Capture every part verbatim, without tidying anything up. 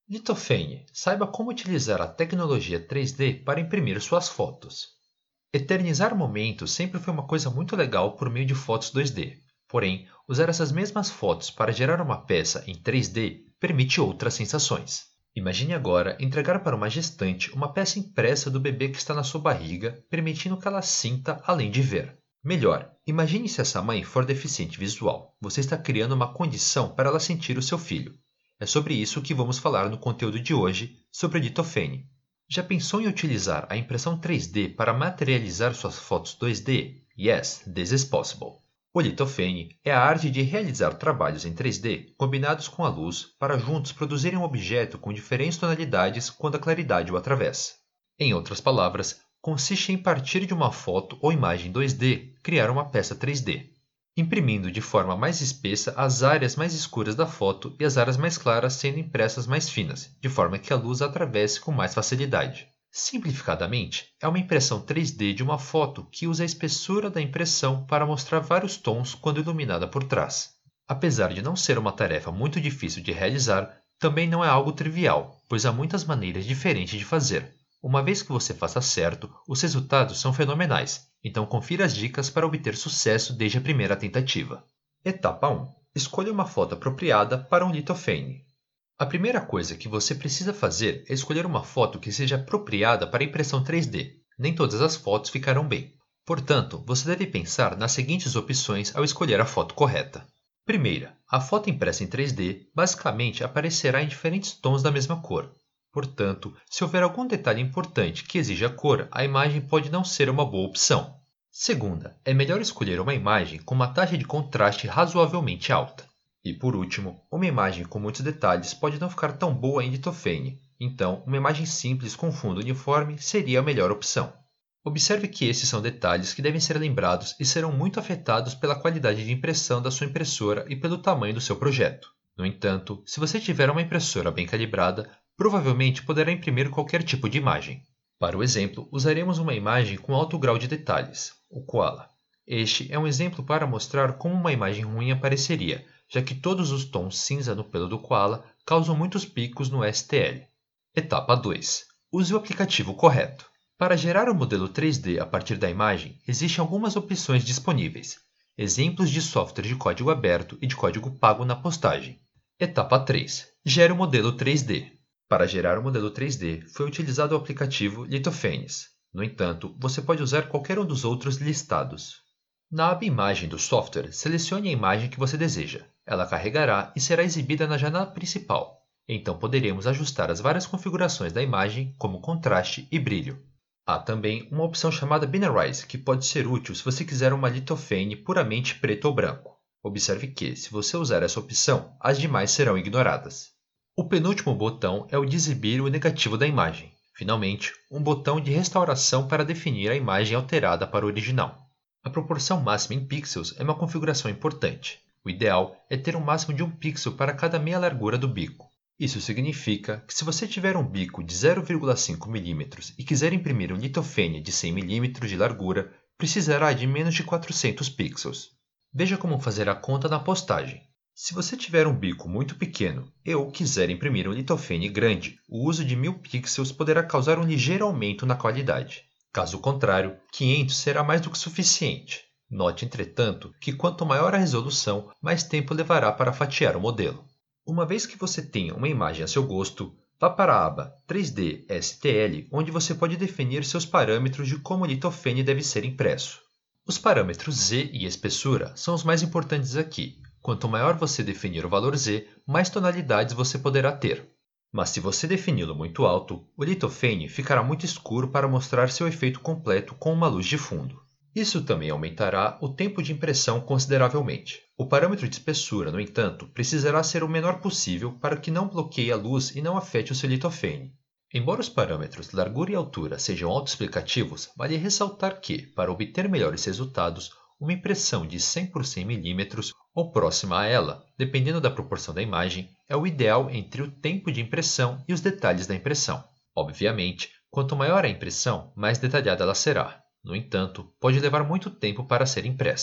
Litofane, saiba como utilizar a tecnologia três D para imprimir suas fotos. Eternizar momentos sempre foi uma coisa muito legal por meio de fotos dois D. Porém, usar essas mesmas fotos para gerar uma peça em três D permite outras sensações. Imagine agora entregar para uma gestante uma peça impressa do bebê que está na sua barriga, permitindo que ela sinta além de ver. Melhor, imagine se essa mãe for deficiente visual. Você está criando uma condição para ela sentir o seu filho. É sobre isso que vamos falar no conteúdo de hoje sobre Litofane. Já pensou em utilizar a impressão três D para materializar suas fotos dois D? Yes, this is possible. O Litofane é a arte de realizar trabalhos em três D combinados com a luz para juntos produzirem um objeto com diferentes tonalidades quando a claridade o atravessa. Em outras palavras, consiste em partir de uma foto ou imagem dois D criar uma peça três D, imprimindo de forma mais espessa as áreas mais escuras da foto e as áreas mais claras sendo impressas mais finas, de forma que a luz a atravesse com mais facilidade. Simplificadamente, é uma impressão três D de uma foto que usa a espessura da impressão para mostrar vários tons quando iluminada por trás. Apesar de não ser uma tarefa muito difícil de realizar, também não é algo trivial, pois há muitas maneiras diferentes de fazer. Uma vez que você faça certo, os resultados são fenomenais, então confira as dicas para obter sucesso desde a primeira tentativa. Etapa um. Escolha uma foto apropriada para um Litofane. A primeira coisa que você precisa fazer é escolher uma foto que seja apropriada para impressão três D. Nem todas as fotos ficarão bem. Portanto, você deve pensar nas seguintes opções ao escolher a foto correta. Primeira, a foto impressa em três D basicamente aparecerá em diferentes tons da mesma cor. Portanto, se houver algum detalhe importante que exija cor, a imagem pode não ser uma boa opção. Segunda, é melhor escolher uma imagem com uma taxa de contraste razoavelmente alta. E por último, uma imagem com muitos detalhes pode não ficar tão boa em Litofane, então uma imagem simples com fundo uniforme seria a melhor opção. Observe que esses são detalhes que devem ser lembrados e serão muito afetados pela qualidade de impressão da sua impressora e pelo tamanho do seu projeto. No entanto, se você tiver uma impressora bem calibrada, provavelmente poderá imprimir qualquer tipo de imagem. Para o exemplo, usaremos uma imagem com alto grau de detalhes, o koala. Este é um exemplo para mostrar como uma imagem ruim apareceria, já que todos os tons cinza no pelo do koala causam muitos picos no S T L. Etapa dois. Use o aplicativo correto. Para gerar o modelo três D a partir da imagem, existem algumas opções disponíveis. Exemplos de software de código aberto e de código pago na postagem. Etapa três. Gere o modelo três D. Para gerar o modelo três D, foi utilizado o aplicativo Litofanes. No entanto, você pode usar qualquer um dos outros listados. Na aba Imagem do software, selecione a imagem que você deseja. Ela carregará e será exibida na janela principal. Então poderemos ajustar as várias configurações da imagem, como contraste e brilho. Há também uma opção chamada Binarize, que pode ser útil se você quiser uma Litofane puramente preto ou branco. Observe que, se você usar essa opção, as demais serão ignoradas. O penúltimo botão é o de exibir o negativo da imagem. Finalmente, um botão de restauração para definir a imagem alterada para o original. A proporção máxima em pixels é uma configuração importante. O ideal é ter um máximo de um pixel para cada meia largura do bico. Isso significa que se você tiver um bico de zero vírgula cinco milímetros e quiser imprimir um Litofane de cem milímetros de largura, precisará de menos de quatrocentos pixels. Veja como fazer a conta na postagem. Se você tiver um bico muito pequeno e ou quiser imprimir um Litofane grande, o uso de mil pixels poderá causar um ligeiro aumento na qualidade. Caso contrário, quinhentos será mais do que suficiente. Note, entretanto, que quanto maior a resolução, mais tempo levará para fatiar o modelo. Uma vez que você tenha uma imagem a seu gosto, vá para a aba três D S T L, onde você pode definir seus parâmetros de como o Litofane deve ser impresso. Os parâmetros Z e espessura são os mais importantes aqui. Quanto maior você definir o valor Z, mais tonalidades você poderá ter. Mas se você defini-lo muito alto, o Litofane ficará muito escuro para mostrar seu efeito completo com uma luz de fundo. Isso também aumentará o tempo de impressão consideravelmente. O parâmetro de espessura, no entanto, precisará ser o menor possível para que não bloqueie a luz e não afete o seu Litofane. Embora os parâmetros largura e altura sejam autoexplicativos, vale ressaltar que, para obter melhores resultados, uma impressão de cem por cem milímetros ou próxima a ela, dependendo da proporção da imagem, é o ideal entre o tempo de impressão e os detalhes da impressão. Obviamente, quanto maior a impressão, mais detalhada ela será. No entanto, pode levar muito tempo para ser impressa.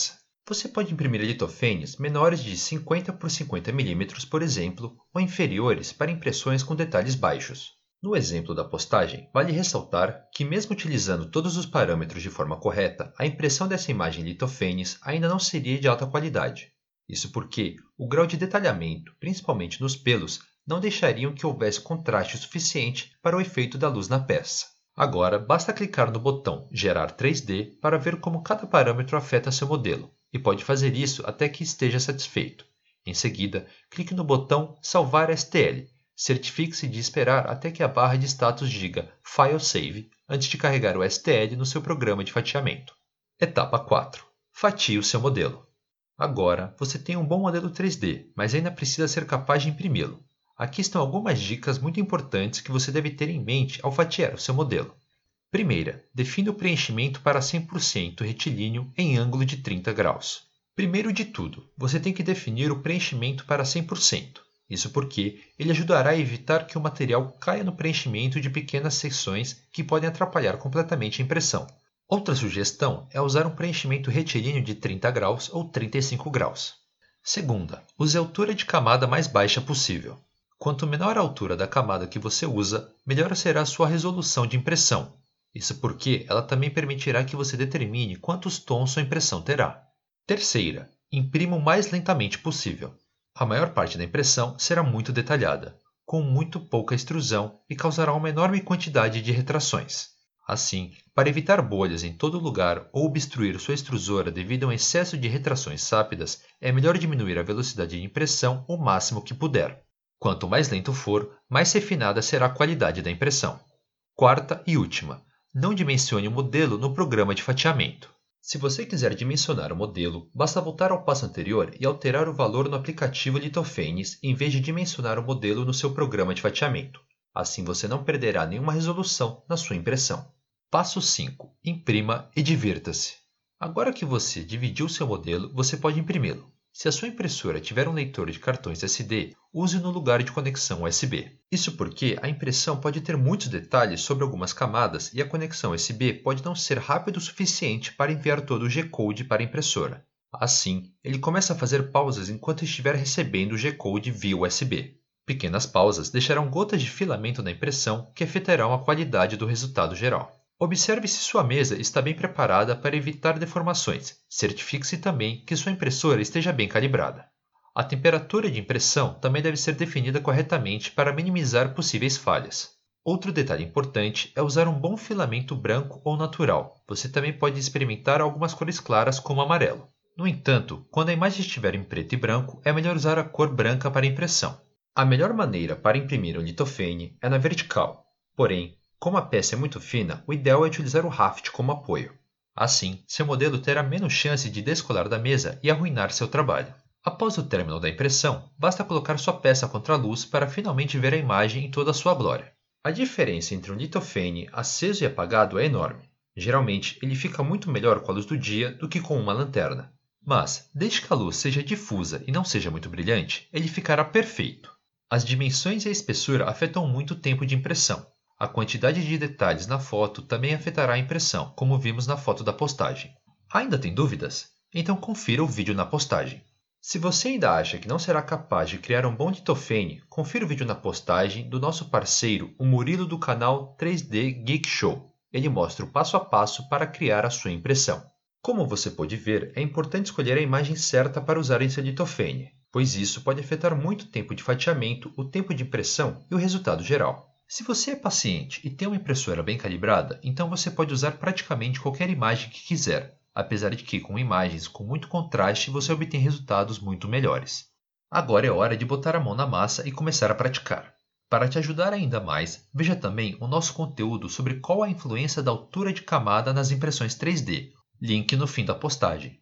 Você pode imprimir litofênios menores de cinquenta por cinquenta milímetros, por exemplo, ou inferiores para impressões com detalhes baixos. No exemplo da postagem, vale ressaltar que, mesmo utilizando todos os parâmetros de forma correta, a impressão dessa imagem litofênios ainda não seria de alta qualidade. Isso porque o grau de detalhamento, principalmente nos pelos, não deixariam que houvesse contraste suficiente para o efeito da luz na peça. Agora, basta clicar no botão Gerar três D para ver como cada parâmetro afeta seu modelo, e pode fazer isso até que esteja satisfeito. Em seguida, clique no botão Salvar S T L. Certifique-se de esperar até que a barra de status diga File Save antes de carregar o S T L no seu programa de fatiamento. Etapa quatro. Fatie o seu modelo. Agora, você tem um bom modelo três D, mas ainda precisa ser capaz de imprimi-lo. Aqui estão algumas dicas muito importantes que você deve ter em mente ao fatiar o seu modelo. Primeira, defina o preenchimento para cem por cento retilíneo em ângulo de trinta graus. Primeiro de tudo, você tem que definir o preenchimento para cem por cento. Isso porque ele ajudará a evitar que o material caia no preenchimento de pequenas seções que podem atrapalhar completamente a impressão. Outra sugestão é usar um preenchimento retilíneo de trinta graus ou trinta e cinco graus. Segunda, use a altura de camada mais baixa possível. Quanto menor a altura da camada que você usa, melhor será a sua resolução de impressão. Isso porque ela também permitirá que você determine quantos tons sua impressão terá. Terceira, imprima o mais lentamente possível. A maior parte da impressão será muito detalhada, com muito pouca extrusão e causará uma enorme quantidade de retrações. Assim, para evitar bolhas em todo lugar ou obstruir sua extrusora devido a um excesso de retrações rápidas, é melhor diminuir a velocidade de impressão o máximo que puder. Quanto mais lento for, mais refinada será a qualidade da impressão. Quarta e última, não dimensione o modelo no programa de fatiamento. Se você quiser dimensionar o modelo, basta voltar ao passo anterior e alterar o valor no aplicativo litofênios em vez de dimensionar o modelo no seu programa de fatiamento. Assim você não perderá nenhuma resolução na sua impressão. Passo cinco. Imprima e divirta-se. Agora que você dividiu seu modelo, você pode imprimi-lo. Se a sua impressora tiver um leitor de cartões S D, use no lugar de conexão U S B. Isso porque a impressão pode ter muitos detalhes sobre algumas camadas e a conexão U S B pode não ser rápido o suficiente para enviar todo o G-Code para a impressora. Assim, ele começa a fazer pausas enquanto estiver recebendo o G-Code via U S B. Pequenas pausas deixarão gotas de filamento na impressão que afetarão a qualidade do resultado geral. Observe se sua mesa está bem preparada para evitar deformações. Certifique-se também que sua impressora esteja bem calibrada. A temperatura de impressão também deve ser definida corretamente para minimizar possíveis falhas. Outro detalhe importante é usar um bom filamento branco ou natural. Você também pode experimentar algumas cores claras como amarelo. No entanto, quando a imagem estiver em preto e branco, é melhor usar a cor branca para a impressão. A melhor maneira para imprimir um litofênio é na vertical. Porém, como a peça é muito fina, o ideal é utilizar o raft como apoio. Assim, seu modelo terá menos chance de descolar da mesa e arruinar seu trabalho. Após o término da impressão, basta colocar sua peça contra a luz para finalmente ver a imagem em toda a sua glória. A diferença entre um litofênio aceso e apagado é enorme. Geralmente, ele fica muito melhor com a luz do dia do que com uma lanterna. Mas, desde que a luz seja difusa e não seja muito brilhante, ele ficará perfeito. As dimensões e a espessura afetam muito o tempo de impressão. A quantidade de detalhes na foto também afetará a impressão, como vimos na foto da postagem. Ainda tem dúvidas? Então confira o vídeo na postagem. Se você ainda acha que não será capaz de criar um bom litofênio, confira o vídeo na postagem do nosso parceiro, o Murilo do canal três D Geek Show. Ele mostra o passo a passo para criar a sua impressão. Como você pode ver, é importante escolher a imagem certa para usar em seu litofênio, pois isso pode afetar muito o tempo de fatiamento, o tempo de impressão e o resultado geral. Se você é paciente e tem uma impressora bem calibrada, então você pode usar praticamente qualquer imagem que quiser, apesar de que com imagens com muito contraste você obtém resultados muito melhores. Agora é hora de botar a mão na massa e começar a praticar. Para te ajudar ainda mais, veja também o nosso conteúdo sobre qual a influência da altura de camada nas impressões três D, link no fim da postagem.